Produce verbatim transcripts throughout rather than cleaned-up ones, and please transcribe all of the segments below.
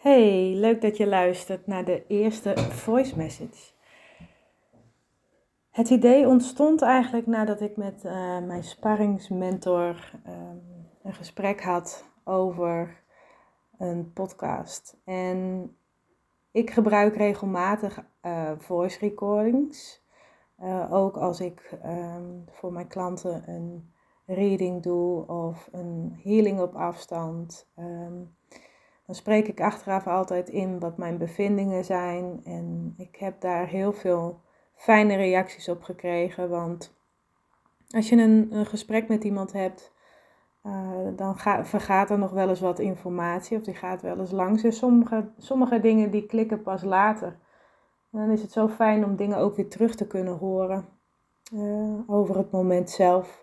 Hey, leuk dat je luistert naar de eerste voice message. Het idee ontstond eigenlijk nadat ik met uh, mijn sparringsmentor um, een gesprek had over een podcast. En ik gebruik regelmatig uh, voice recordings. Uh, ook als ik um, voor mijn klanten een reading doe of een healing op afstand. Um, Dan spreek ik achteraf altijd in wat mijn bevindingen zijn. En ik heb daar heel veel fijne reacties op gekregen. Want als je een, een gesprek met iemand hebt, uh, dan ga, vergaat er nog wel eens wat informatie. Of die gaat wel eens langs. En sommige, sommige dingen die klikken pas later. En dan is het zo fijn om dingen ook weer terug te kunnen horen. Uh, over het moment zelf.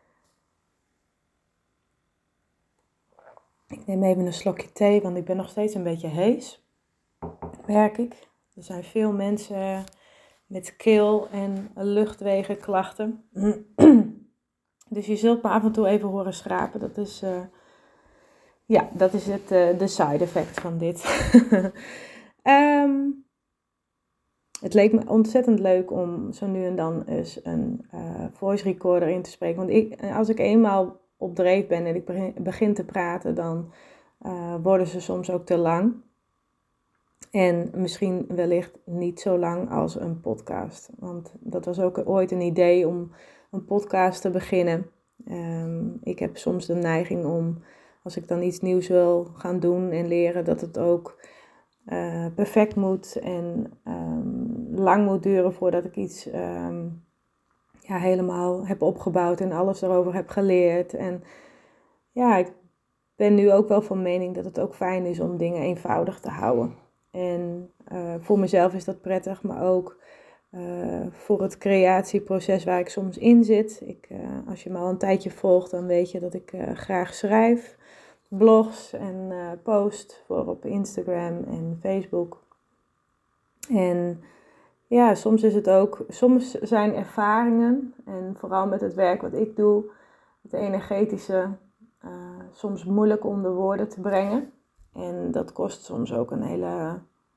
Ik neem even een slokje thee, want ik ben nog steeds een beetje hees. Merk ik. Er zijn veel mensen met keel- en luchtwegenklachten. Dus je zult me af en toe even horen schrapen. Dat is, uh, ja, dat is het, uh, de side effect van dit. um, het leek me ontzettend leuk om zo nu en dan eens een uh, voice recorder in te spreken. Want ik, als ik eenmaal op dreef ben en ik begin, begin te praten, dan uh, worden ze soms ook te lang. En misschien wellicht niet zo lang als een podcast. Want dat was ook ooit een idee om een podcast te beginnen. Um, ik heb soms de neiging om, als ik dan iets nieuws wil gaan doen en leren, dat het ook uh, perfect moet en um, lang moet duren voordat ik iets um, ja, helemaal heb opgebouwd en alles erover heb geleerd. En ja, ik ben nu ook wel van mening dat het ook fijn is om dingen eenvoudig te houden. En uh, voor mezelf is dat prettig, maar ook uh, voor het creatieproces waar ik soms in zit. Ik, uh, als je me al een tijdje volgt, dan weet je dat ik uh, graag schrijf, blogs en uh, post voor op Instagram en Facebook. En ja, soms is het ook, soms zijn ervaringen, en vooral met het werk wat ik doe, het energetische, uh, soms moeilijk onder woorden te brengen. En dat kost soms ook een hele,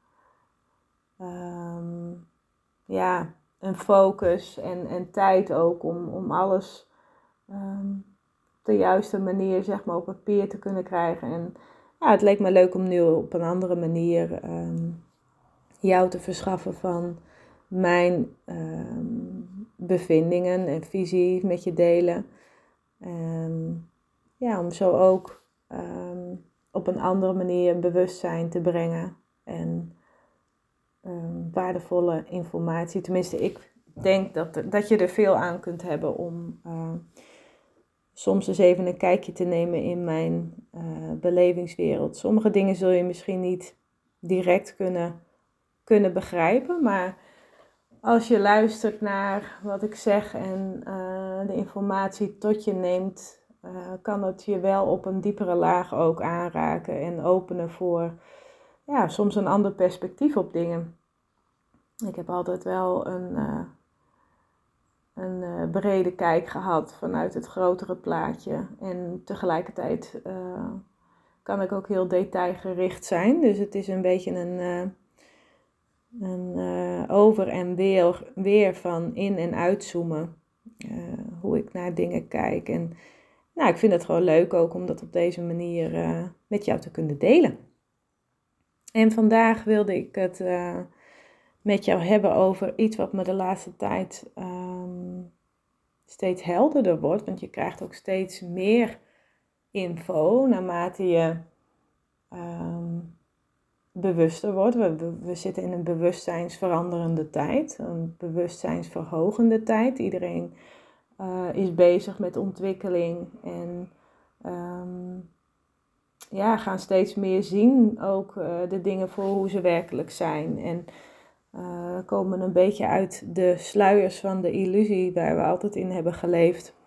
um, ja, een focus en, en tijd ook om, om alles um, op de juiste manier, zeg maar, op papier te kunnen krijgen. En ja, het leek me leuk om nu op een andere manier um, jou te verschaffen van mijn um, bevindingen en visie met je delen. Um, ja, om zo ook um, op een andere manier bewustzijn te brengen en um, waardevolle informatie. Tenminste, ik denk dat, er, dat je er veel aan kunt hebben om uh, soms eens even een kijkje te nemen in mijn uh, belevingswereld. Sommige dingen zul je misschien niet direct kunnen, kunnen begrijpen, maar als je luistert naar wat ik zeg en uh, de informatie tot je neemt, uh, kan het je wel op een diepere laag ook aanraken en openen voor ja, soms een ander perspectief op dingen. Ik heb altijd wel een, uh, een uh, brede kijk gehad vanuit het grotere plaatje. En tegelijkertijd uh, kan ik ook heel detailgericht zijn. Dus het is een beetje een, uh, een uh, over en weer, weer van in- en uitzoomen. Uh, hoe ik naar dingen kijk. En nou, ik vind het gewoon leuk ook om dat op deze manier uh, met jou te kunnen delen. En vandaag wilde ik het uh, met jou hebben over iets wat me de laatste tijd um, steeds helderder wordt. Want je krijgt ook steeds meer info naarmate je um, bewuster wordt. We, we zitten in een bewustzijnsveranderende tijd, een bewustzijnsverhogende tijd. Iedereen uh, is bezig met ontwikkeling en um, ja, gaan steeds meer zien ook uh, de dingen voor hoe ze werkelijk zijn. En uh, komen een beetje uit de sluiers van de illusie waar we altijd in hebben geleefd.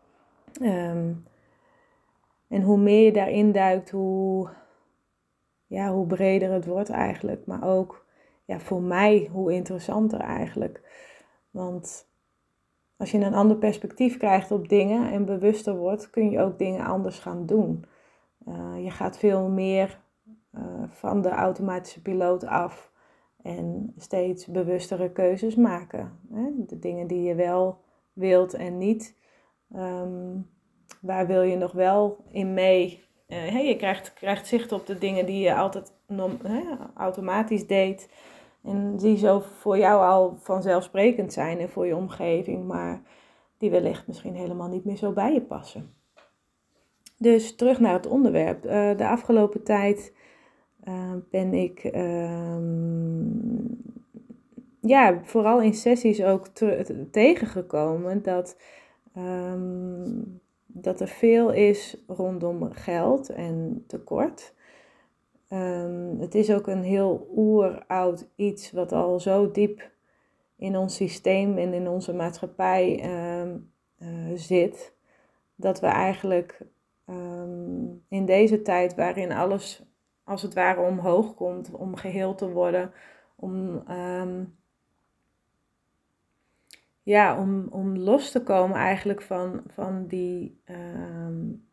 Um, en hoe meer je daarin duikt, hoe, ja, hoe breder het wordt eigenlijk. Maar ook ja, voor mij hoe interessanter eigenlijk. Want als je een ander perspectief krijgt op dingen en bewuster wordt, kun je ook dingen anders gaan doen. Uh, je gaat veel meer uh, van de automatische piloot af en steeds bewustere keuzes maken. Hè? De dingen die je wel wilt en niet. Um, waar wil je nog wel in mee? Uh, hey, je krijgt, krijgt zicht op de dingen die je altijd nom, hè, automatisch deed. En die zo voor jou al vanzelfsprekend zijn en voor je omgeving. Maar die wellicht misschien helemaal niet meer zo bij je passen. Dus terug naar het onderwerp. Uh, de afgelopen tijd uh, ben ik uh, ja, vooral in sessies ook te, tegengekomen dat, um, dat er veel is rondom geld en tekort. Um, het is ook een heel oeroud iets wat al zo diep in ons systeem en in onze maatschappij um, uh, zit, dat we eigenlijk um, in deze tijd waarin alles als het ware omhoog komt om geheel te worden, om, um, ja, om, om los te komen eigenlijk van, van die um,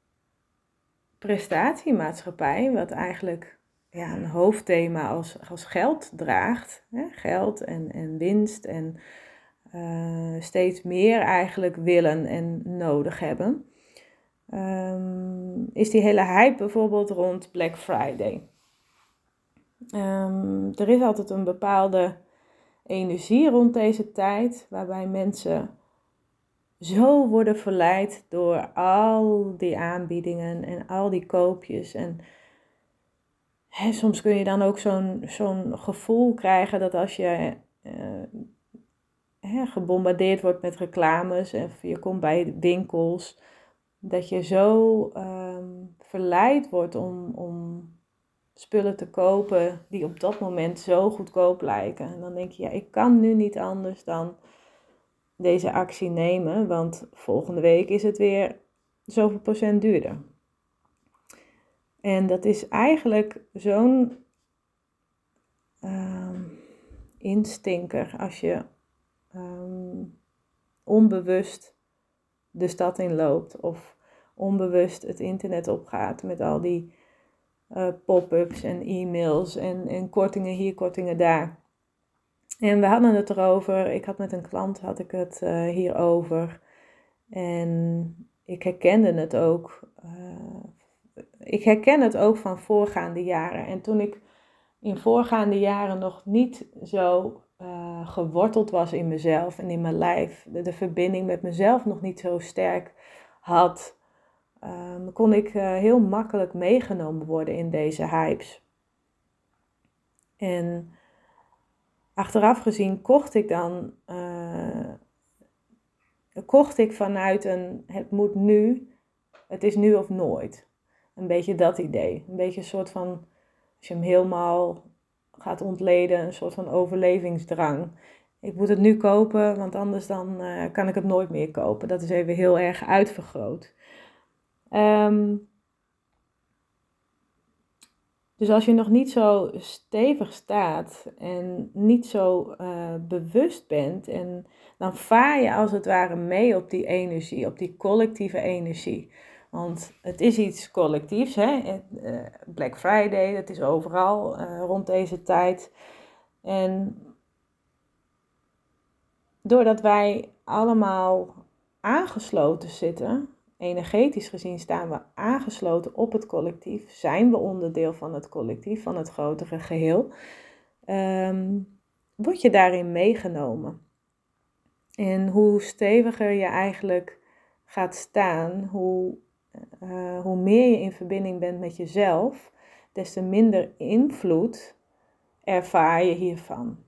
prestatiemaatschappij, wat eigenlijk ja, een hoofdthema als, als geld draagt. Hè? Geld en, en winst en uh, steeds meer eigenlijk willen en nodig hebben. Um, is die hele hype bijvoorbeeld rond Black Friday. Um, er is altijd een bepaalde energie rond deze tijd, waarbij mensen zo worden verleid door al die aanbiedingen en al die koopjes. En hè, soms kun je dan ook zo'n, zo'n gevoel krijgen dat als je uh, hè, gebombardeerd wordt met reclames en je komt bij winkels, dat je zo um, verleid wordt om, om spullen te kopen die op dat moment zo goedkoop lijken. En dan denk je, ja, ik kan nu niet anders dan deze actie nemen, want volgende week is het weer zoveel procent duurder. En dat is eigenlijk zo'n um, instinker als je um, onbewust de stad in loopt of onbewust het internet opgaat met al die uh, pop-ups en e-mails en, en kortingen hier, kortingen daar. En we hadden het erover, ik had met een klant had ik het uh, hierover en ik herkende het ook. Uh, ik herken het ook van voorgaande jaren. En toen ik in voorgaande jaren nog niet zo uh, geworteld was in mezelf en in mijn lijf, de, de verbinding met mezelf nog niet zo sterk had, um, kon ik uh, heel makkelijk meegenomen worden in deze hypes. En achteraf gezien kocht ik dan, uh, kocht ik vanuit een het moet nu, het is nu of nooit. Een beetje dat idee. Een beetje een soort van, als je hem helemaal gaat ontleden, een soort van overlevingsdrang. Ik moet het nu kopen, want anders dan uh, kan ik het nooit meer kopen. Dat is even heel erg uitvergroot. Um, dus als je nog niet zo stevig staat en niet zo uh, bewust bent, en dan vaar je als het ware mee op die energie, op die collectieve energie. Want het is iets collectiefs, hè? Black Friday, dat is overal uh, rond deze tijd. En doordat wij allemaal aangesloten zitten, energetisch gezien staan we aangesloten op het collectief, zijn we onderdeel van het collectief, van het grotere geheel, um, word je daarin meegenomen. En hoe steviger je eigenlijk gaat staan, hoe, uh, hoe meer je in verbinding bent met jezelf, des te minder invloed ervaar je hiervan.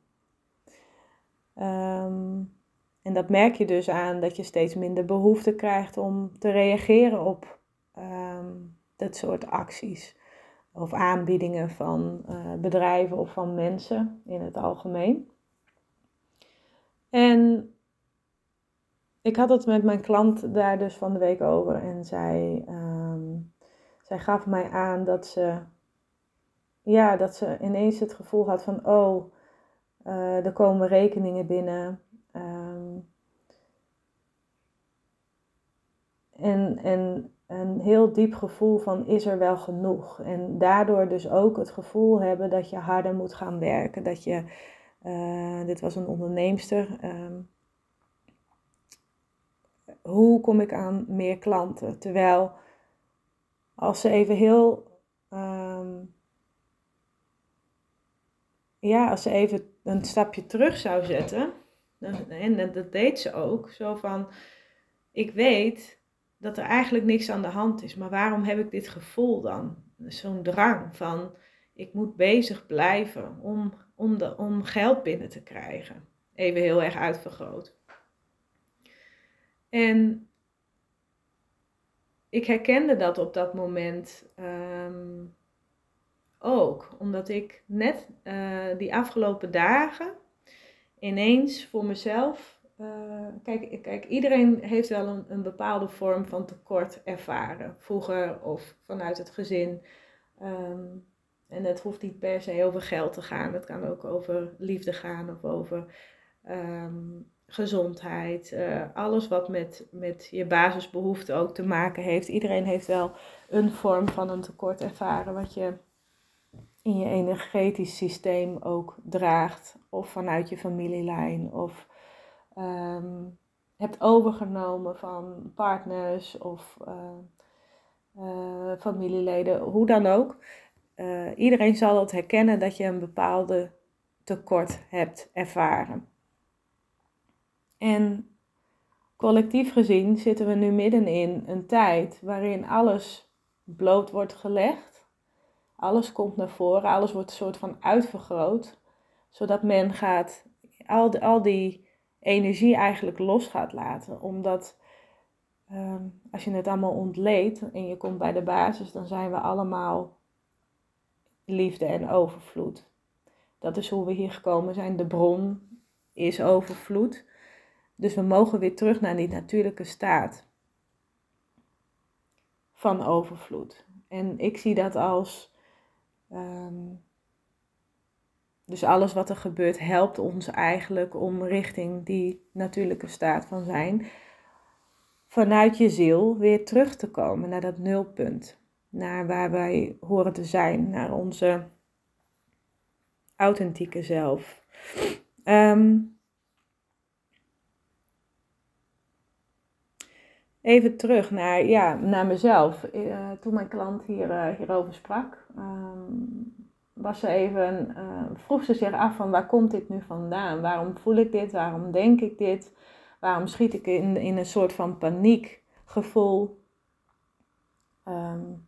Um, en dat merk je dus aan dat je steeds minder behoefte krijgt om te reageren op um, dat soort acties. Of aanbiedingen van uh, bedrijven of van mensen in het algemeen. En ik had het met mijn klant daar dus van de week over. En zij, um, zij gaf mij aan dat ze, ja, dat ze ineens het gevoel had van, oh, uh, er komen rekeningen binnen. Um, en, en een heel diep gevoel van is er wel genoeg. En daardoor dus ook het gevoel hebben dat je harder moet gaan werken. Dat je, uh, dit was een onderneemster. Um, hoe kom ik aan meer klanten? Terwijl als ze even heel... Um, ja, als ze even een stapje terug zou zetten. En dat deed ze ook. Zo van, ik weet dat er eigenlijk niks aan de hand is. Maar waarom heb ik dit gevoel dan? Zo'n drang van, ik moet bezig blijven om, om, de, om geld binnen te krijgen. Even heel erg uitvergroot. En ik herkende dat op dat moment um, ook. Omdat ik net uh, die afgelopen dagen ineens voor mezelf... Uh, kijk, kijk, iedereen heeft wel een, een bepaalde vorm van tekort ervaren. Vroeger of vanuit het gezin. Um, en het hoeft niet per se over geld te gaan. Het kan ook over liefde gaan of over um, gezondheid. Uh, alles wat met, met je basisbehoeften ook te maken heeft. Iedereen heeft wel een vorm van een tekort ervaren wat je in je energetisch systeem ook draagt. Of vanuit je familielijn. Of um, hebt overgenomen van partners of uh, uh, familieleden. Hoe dan ook. Uh, iedereen zal het herkennen dat je een bepaalde tekort hebt ervaren. En collectief gezien zitten we nu midden in een tijd waarin alles bloot wordt gelegd. Alles komt naar voren, alles wordt een soort van uitvergroot. Zodat men gaat, al, die, al die energie eigenlijk los gaat laten. Omdat um, als je het allemaal ontleedt en je komt bij de basis, dan zijn we allemaal liefde en overvloed. Dat is hoe we hier gekomen zijn. De bron is overvloed. Dus we mogen weer terug naar die natuurlijke staat van overvloed. En ik zie dat als... Um, dus alles wat er gebeurt helpt ons eigenlijk om richting die natuurlijke staat van zijn. Vanuit je ziel weer terug te komen naar dat nulpunt. Naar waar wij horen te zijn. Naar onze authentieke zelf. Um, Even terug naar, ja, naar mezelf. Uh, toen mijn klant hier, uh, hierover sprak, um, was ze even, uh, vroeg ze zich af van waar komt dit nu vandaan? Waarom voel ik dit? Waarom denk ik dit? Waarom schiet ik in, in een soort van paniekgevoel? Um,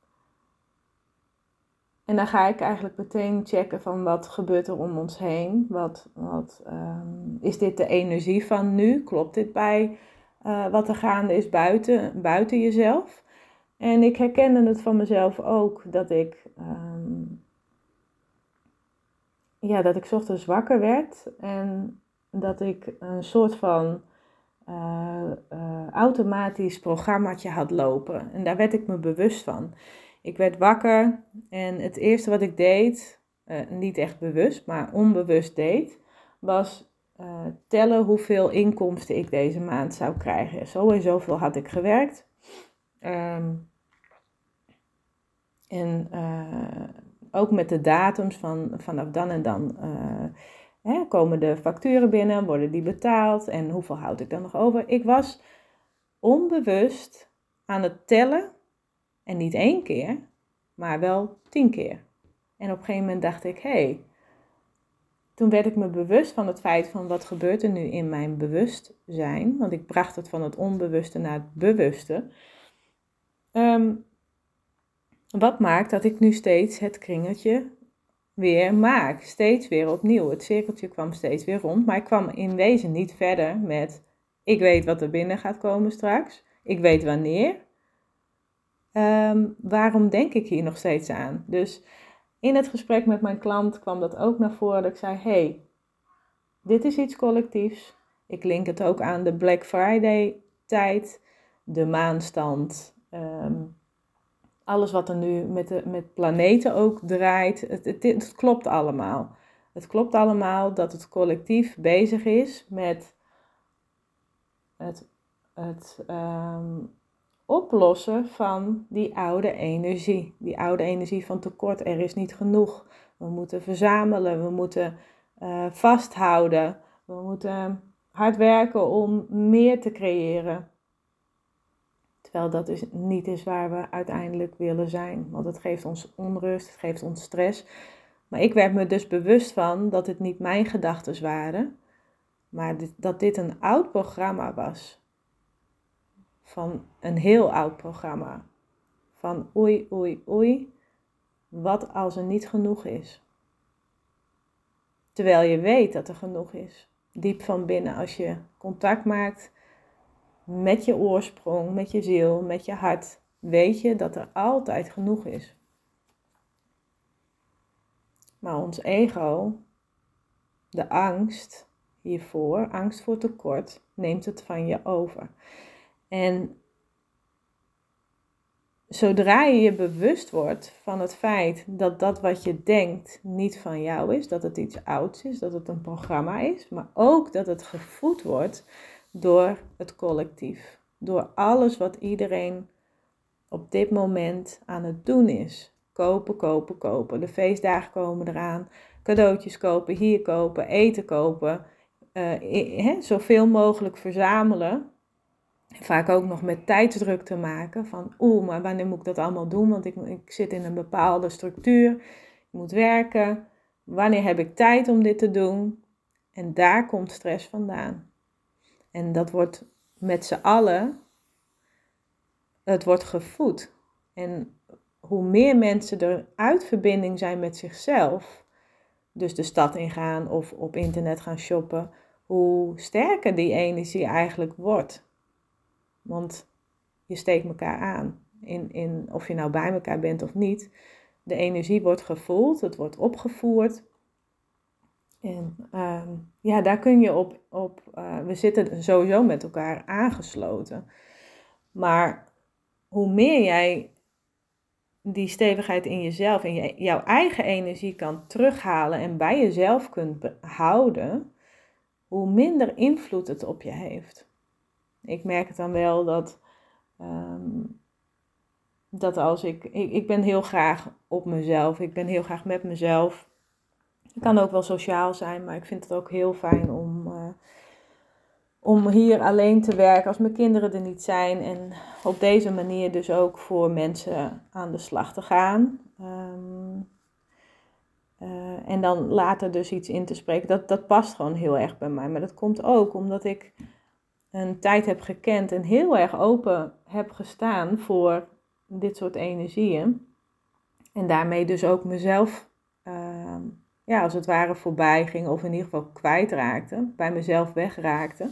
en dan ga ik eigenlijk meteen checken van wat gebeurt er om ons heen? Wat, wat, um, is dit de energie van nu? Klopt dit bij... Uh, wat er gaande is buiten, buiten jezelf. En ik herkende het van mezelf ook dat ik, um, ja, dat ik 's ochtends wakker werd en dat ik een soort van uh, uh, automatisch programmaatje had lopen. En daar werd ik me bewust van. Ik werd wakker en het eerste wat ik deed, uh, niet echt bewust, maar onbewust deed, was... Uh, tellen hoeveel inkomsten ik deze maand zou krijgen. Zo en zoveel had ik gewerkt. Um, en uh, ook met de datums van vanaf dan en dan uh, hè, komen de facturen binnen, worden die betaald en hoeveel houd ik dan nog over. Ik was onbewust aan het tellen en niet één keer, maar wel tien keer. En op een gegeven moment dacht ik, hé, hey, toen werd ik me bewust van het feit van wat gebeurt er nu in mijn bewustzijn. Want ik bracht het van het onbewuste naar het bewuste. Um, wat maakt dat ik nu steeds het kringetje weer maak. Steeds weer opnieuw. Het cirkeltje kwam steeds weer rond. Maar ik kwam in wezen niet verder met... Ik weet wat er binnen gaat komen straks. Ik weet wanneer. Um, waarom denk ik hier nog steeds aan? Dus... In het gesprek met mijn klant kwam dat ook naar voren. Dat ik zei, hey, dit is iets collectiefs. Ik link het ook aan de Black Friday tijd. De maanstand. Um, alles wat er nu met, de, met planeten ook draait. Het, het, het klopt allemaal. Het klopt allemaal dat het collectief bezig is met het, het um, oplossen van die oude energie. Die oude energie van tekort, er is niet genoeg. We moeten verzamelen, we moeten uh, vasthouden. We moeten hard werken om meer te creëren. Terwijl dat is, niet is waar we uiteindelijk willen zijn. Want het geeft ons onrust, het geeft ons stress. Maar ik werd me dus bewust van dat het niet mijn gedachten waren. Maar dit, dat dit een oud programma was. Van een heel oud programma. Van oei, oei, oei. Wat als er niet genoeg is? Terwijl je weet dat er genoeg is. Diep van binnen, als je contact maakt met je oorsprong, met je ziel, met je hart, weet je dat er altijd genoeg is. Maar ons ego, de angst hiervoor, angst voor tekort, neemt het van je over. En zodra je je bewust wordt van het feit dat dat wat je denkt niet van jou is, dat het iets ouds is, dat het een programma is, maar ook dat het gevoed wordt door het collectief. Door alles wat iedereen op dit moment aan het doen is. Kopen, kopen, kopen. De feestdagen komen eraan. Cadeautjes kopen, hier kopen, eten kopen. Uh, he, zoveel mogelijk verzamelen. Vaak ook nog met tijdsdruk te maken. Van oeh, maar wanneer moet ik dat allemaal doen? Want ik, ik zit in een bepaalde structuur. Ik moet werken. Wanneer heb ik tijd om dit te doen? En daar komt stress vandaan. En dat wordt met z'n allen, het wordt gevoed. En hoe meer mensen er uit verbinding zijn met zichzelf, dus de stad ingaan of op internet gaan shoppen, hoe sterker die energie eigenlijk wordt. Want je steekt elkaar aan. In, in, of je nou bij elkaar bent of niet. De energie wordt gevoeld, het wordt opgevoerd. En uh, ja, daar kun je op, op uh, we zitten sowieso met elkaar aangesloten. Maar hoe meer jij die stevigheid in jezelf en je, jouw eigen energie kan terughalen en bij jezelf kunt behouden, hoe minder invloed het op je heeft. Ik merk het dan wel dat, um, dat als ik, ik, ik ben heel graag op mezelf, ik ben heel graag met mezelf. Het kan ook wel sociaal zijn, maar ik vind het ook heel fijn om, uh, om hier alleen te werken als mijn kinderen er niet zijn. En op deze manier dus ook voor mensen aan de slag te gaan. Um, uh, en dan later dus iets in te spreken. Dat, dat past gewoon heel erg bij mij. Maar dat komt ook omdat ik een tijd heb gekend en heel erg open heb gestaan voor dit soort energieën. En daarmee dus ook mezelf, uh, ja, als het ware voorbij ging, of in ieder geval kwijtraakte, bij mezelf wegraakte.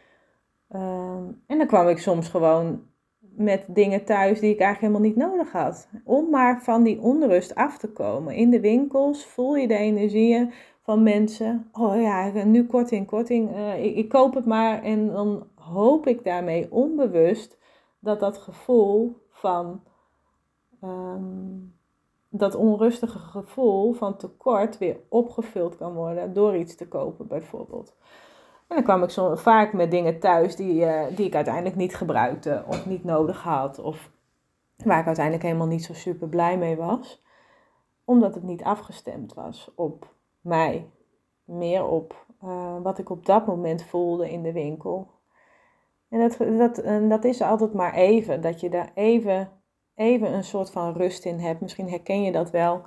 Uh, en dan kwam ik soms gewoon met dingen thuis die ik eigenlijk helemaal niet nodig had. Om maar van die onrust af te komen. In de winkels voel je de energieën van mensen. Oh ja, nu korting, korting. Uh, ik, ik koop het maar en dan hoop ik daarmee onbewust dat dat gevoel van, um, dat onrustige gevoel van tekort weer opgevuld kan worden door iets te kopen bijvoorbeeld. En dan kwam ik zo vaak met dingen thuis die, uh, die ik uiteindelijk niet gebruikte of niet nodig had. Of waar ik uiteindelijk helemaal niet zo super blij mee was. Omdat het niet afgestemd was op mij. Meer op uh, wat ik op dat moment voelde in de winkel. En dat, dat, en dat is altijd maar even. Dat je daar even, even een soort van rust in hebt. Misschien herken je dat wel.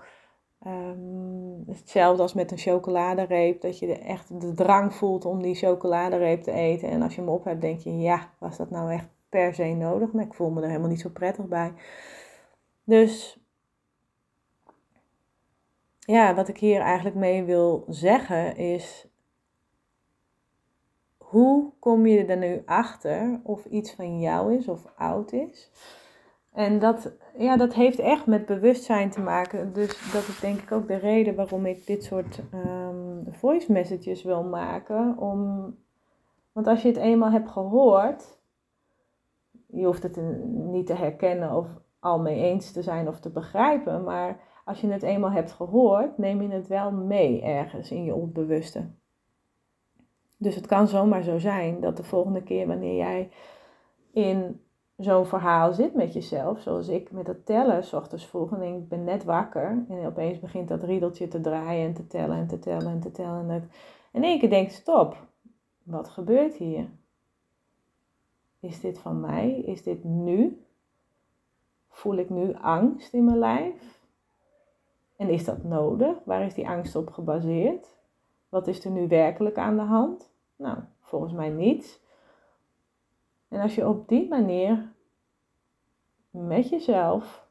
Um, hetzelfde als met een chocoladereep, dat je echt de drang voelt om die chocoladereep te eten. En als je hem op hebt, denk je, ja, was dat nou echt per se nodig? Nou, ik voel me er helemaal niet zo prettig bij. Dus ja, wat ik hier eigenlijk mee wil zeggen is, hoe kom je er nu achter of iets van jou is of oud is? En dat, ja, dat heeft echt met bewustzijn te maken. Dus dat is denk ik ook de reden waarom ik dit soort um, voice messages wil maken. Om, want als je het eenmaal hebt gehoord, je hoeft het niet te herkennen of al mee eens te zijn of te begrijpen. Maar als je het eenmaal hebt gehoord, neem je het wel mee ergens in je onbewuste. Dus het kan zomaar zo zijn dat de volgende keer wanneer jij in zo'n verhaal zit met jezelf, zoals ik met het tellen, 's ochtends vroeg, en denk, ik ben net wakker en opeens begint dat riedeltje te draaien en te tellen en te tellen en te tellen. En dat ik in één keer denk, stop, wat gebeurt hier? Is dit van mij? Is dit nu? Voel ik nu angst in mijn lijf? En is dat nodig? Waar is die angst op gebaseerd? Wat is er nu werkelijk aan de hand? Nou, volgens mij niets. En als je op die manier met jezelf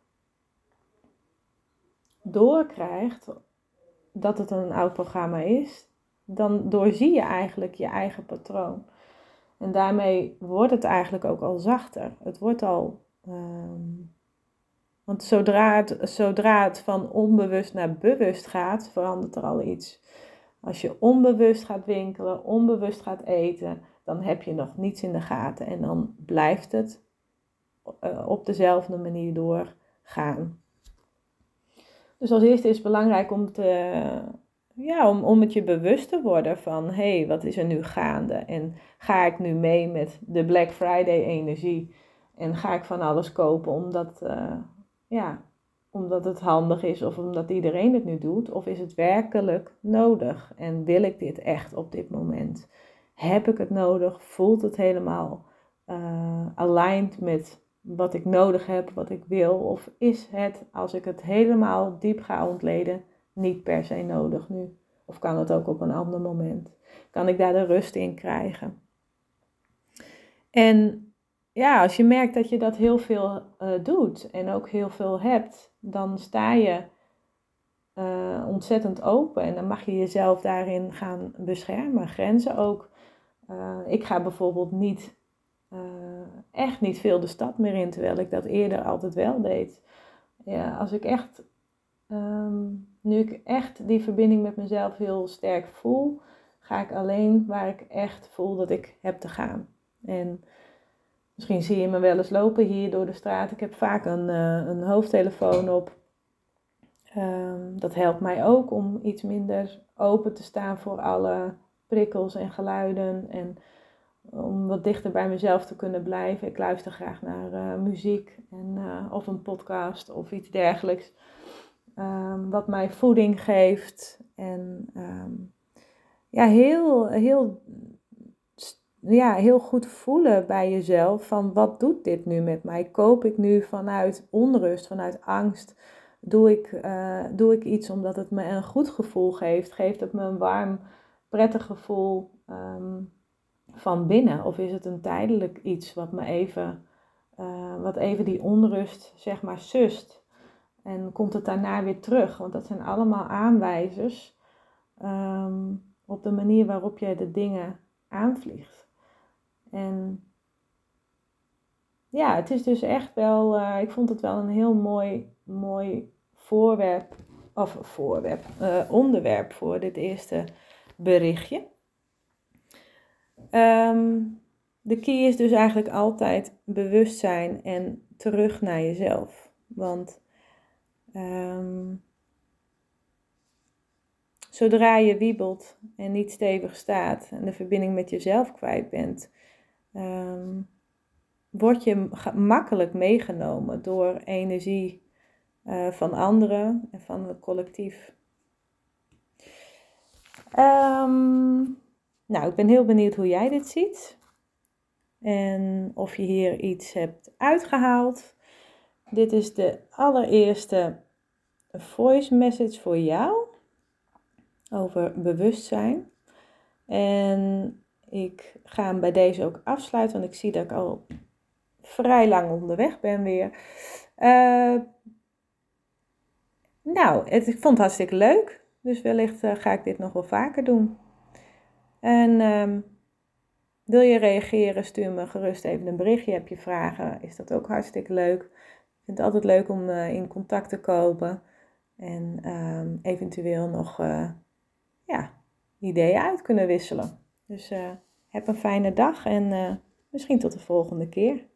doorkrijgt dat het een oud programma is, dan doorzie je eigenlijk je eigen patroon. En daarmee wordt het eigenlijk ook al zachter. Het wordt al... Um, want zodra het, zodra het van onbewust naar bewust gaat, verandert er al iets. Als je onbewust gaat winkelen, onbewust gaat eten, dan heb je nog niets in de gaten. En dan blijft het op dezelfde manier doorgaan. Dus als eerste is het belangrijk om, te, ja, om, om het je bewust te worden van, hé, hey, wat is er nu gaande? En ga ik nu mee met de Black Friday energie? En ga ik van alles kopen omdat, uh, ja, omdat het handig is of omdat iedereen het nu doet? Of is het werkelijk nodig? En wil ik dit echt op dit moment? Heb ik het nodig? Voelt het helemaal uh, aligned met wat ik nodig heb, wat ik wil? Of is het, als ik het helemaal diep ga ontleden, niet per se nodig nu? Of kan het ook op een ander moment? Kan ik daar de rust in krijgen? En ja, als je merkt dat je dat heel veel uh, doet en ook heel veel hebt, dan sta je uh, ontzettend open en dan mag je jezelf daarin gaan beschermen, grenzen ook. Uh, ik ga bijvoorbeeld niet, uh, echt niet veel de stad meer in, terwijl ik dat eerder altijd wel deed. Ja, als ik echt, um, nu ik echt die verbinding met mezelf heel sterk voel, ga ik alleen waar ik echt voel dat ik heb te gaan. En misschien zie je me wel eens lopen hier door de straat. Ik heb vaak een, uh, een hoofdtelefoon op. Um, dat helpt mij ook om iets minder open te staan voor alle prikkels en geluiden. En om wat dichter bij mezelf te kunnen blijven. Ik luister graag naar uh, muziek en, uh, of een podcast of iets dergelijks. Um, wat mij voeding geeft. En um, ja, heel... heel Ja, heel goed voelen bij jezelf van wat doet dit nu met mij? Koop ik nu vanuit onrust, vanuit angst? Doe ik, uh, doe ik iets omdat het me een goed gevoel geeft? Geeft het me een warm, prettig gevoel um, van binnen? Of is het een tijdelijk iets wat me even, uh, wat even die onrust zeg maar sust? En komt het daarna weer terug? Want dat zijn allemaal aanwijzers um, op de manier waarop je de dingen aanvliegt. En ja, het is dus echt wel, uh, ik vond het wel een heel mooi, mooi voorwerp, of voorwerp, uh, onderwerp voor dit eerste berichtje. Um, de key is dus eigenlijk altijd bewustzijn en terug naar jezelf. Want um, zodra je wiebelt en niet stevig staat en de verbinding met jezelf kwijt bent, Um, word je makkelijk meegenomen door energie uh, van anderen en van het collectief. Um, nou, ik ben heel benieuwd hoe jij dit ziet. En of je hier iets hebt uitgehaald. Dit is de allereerste voice message voor jou over bewustzijn. En ik ga hem bij deze ook afsluiten, want ik zie dat ik al vrij lang onderweg ben weer. Uh, nou, het, ik vond het hartstikke leuk, dus wellicht uh, ga ik dit nog wel vaker doen. En uh, wil je reageren, stuur me gerust even een berichtje. Heb je vragen, is dat ook hartstikke leuk. Ik vind het altijd leuk om uh, in contact te komen en uh, eventueel nog uh, ja, ideeën uit kunnen wisselen. Dus uh, heb een fijne dag en uh, misschien tot de volgende keer.